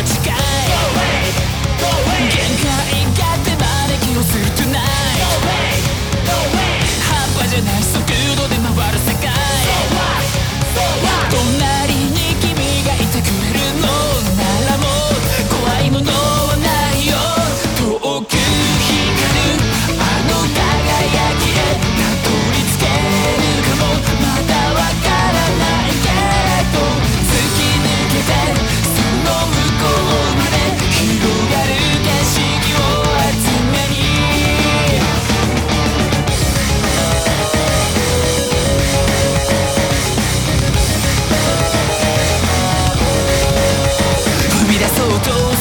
近い限界が手招きをする Tonight 半端じゃない速度で回る世界隣に君がいてくれるのならもう怖いものはないよ遠く光るあの輝きへたどり着けるかもまだわからないけど突き抜けてその向こうまで広がる景色を集めに踏み出そうと